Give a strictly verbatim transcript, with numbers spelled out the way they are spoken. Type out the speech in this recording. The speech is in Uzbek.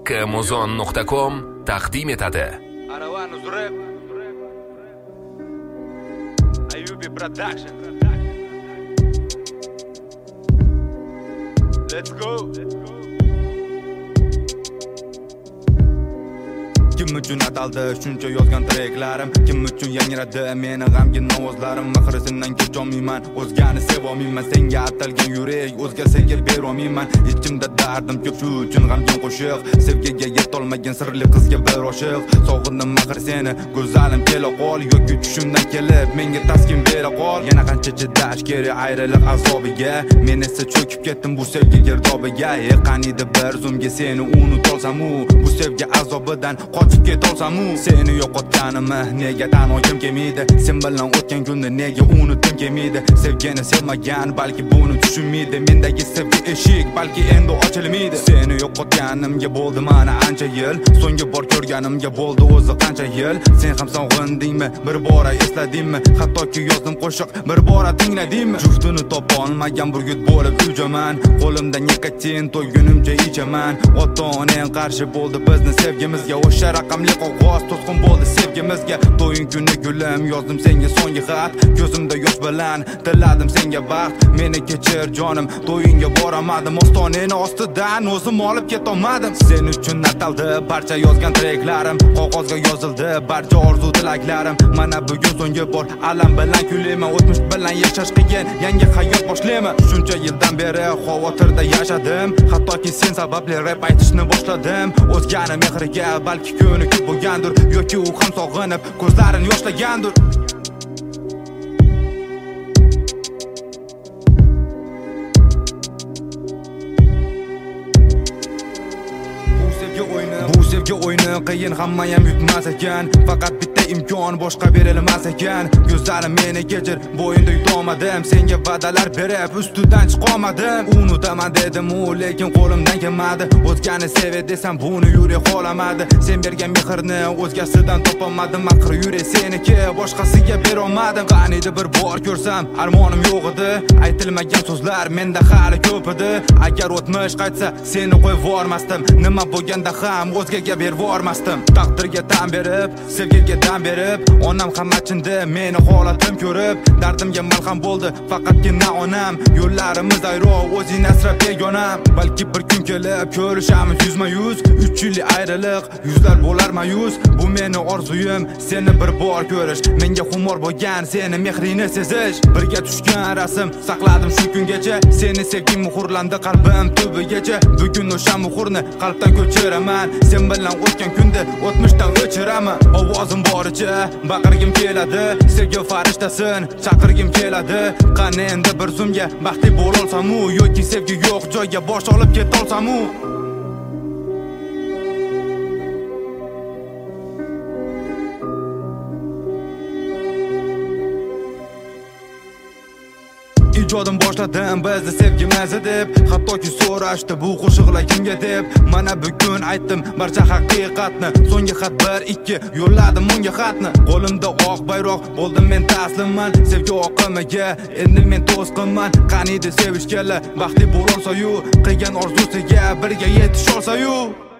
Kamuzon nuqta com taqdim etadi. Aravani Zureb Ayubi Production. Let's go. Kim uchun ataldi shuncha yozgan treklarim, kim uchun yangradi meni g'amgin ovozlarim. Mahrisindan kecholmayman, o'zgani sevolmayman, senga atalgan yurak o'zgasiga berolmayman. Ichimda dardim ko'p, shu uchun g'amgin qo'shiq, sevgiga yetolmagan sirli qizga bir oshiq. Sog'indim mahir seni, go'zalim kela qol, yoki tushimdan kelib menga taskin bera qol. Yana qancha chidash kerak ayriliq azobiga, men esa cho'kib ketdim bu sevgi girdobiga. Ey qaniydi bir zumga seni unutolsam-u, bu sevgi azobidan qochib ketolsam-u, seni yo'qotganimni nega tan olgim kelmaydi, sen bilan o'tgan kunni nega unutdim kelmaydi. Sevgini sevmagan balki buni tushunmaydi, mendagi sevgi eshik balki endi ochilmaydi. Seni yo'qotganimga bo'ldi mana ancha yil, so'nggi bor ko'rganimga bo'ldi o'zi qancha yil. Sen ham sog'indingmi, bir bora esladingmi, hattoki yozdim qo'shiq, bir bora tingladingmi? Juftini topa olmagan burgut bo'lib ujaman, qo'limda nikotin to'ygunimcha ichaman. Ota-onang qarshi bo'ldi bizni sevgimizga, o'sha raqamli qog'oz to'sqin bo'ldi sevgimizga. To'ying kuni gulim yozdim senga so'nggi xat, ko'zimda yosh bilan tiladim senga baxt. Meni kechir jonim, to'yingga boramadim, ostonani ostidan o'zim olib ketolmadim. Sen uchun ataldi barcha yozgan treklarim, qog'ozga yozildi barcha orzu tilaklarim. Mana bugun so'nggi bor alam bilan kulayman, o'tmish bilan yashash qiyin, yangi hayot boshlayman. Shuncha yildan beri xavotirda yashadim, hattoki sen sababli rap aytishni boshladim. O'zgani mehriga balki ko'nikib bo'lgandir, yoki u ham sog'inib ko'zlarini yoshlagandir. Bu sevgi o'yini qiyin, hamma ham yutmas ekan, faqat bitta imkon boshqa berilmas ekan. Ko'zlarim meni kechir, bo'yinda yutolmadim, senga va'dalar berib ustidan chiqolmadim. Unutaman dedim u, lekin qo'limdan kelmadi. O'zgani sev desam buni yurak xohlamadi. Sen bergan mehrni o'zgasidan topolmadim, axir yurak seniki, boshqasiga berolmadim. Qaniydi bir bor ko'rsam, armonim yo'q edi, aytilmagan so'zlar menda hali ko'p edi. Agar o'tmish qaytsa seni qo'yib vormasdim, nima bo'lganda ham o'zgaga berib vormasdim. Taqdirga tan berib, sevgiga tan berib, onam ham achindi meni holatim ko'rib. Dardimga malham bo'ldi faqatgina onam, yo'llarimiz ayro o'zing asrab begonam. Balki bir kun kelib ko'rishamiz yuzma yuz, uch yillik ayriliq yuzlar bo'lar mayus. Bu meni orzuyim seni bir bor ko'rish, menga xumor bo'lgan seni mehringni sezish. Birga tushgan rasm saqladim shu kungacha, seni sevgim muhrlandi qalbim tubigacha. Bugun o'sha muhrni qalbdan ko'chiraman, sen bilan o'tgan kunda o'tmishdan o'chiraman. Ovozim boricha baqirgim keladi, sevgi farishtasin chaqirgim keladi. Qani endi bir zumga baxtli bo'lolsam-u, yoki sevgi yo'q joyga bosh olib ketolsam-u. Ijodim boshladim bizni sevgimiz deb, hattoki so'rashdi bu qo'shiqlar kimga deb. Mana bugun aytdim barcha haqiqatni, so'nggi xat bir ikki yo'lladim unga xatni. Qo'limda oq bayroq bo'ldim men taslimman, sevgi oqimiga endi men to'sqinman. Qaniydi sevish kela baxtli bo'lolsa-yu, qilgan orzusiga birga yetisholsa-yu.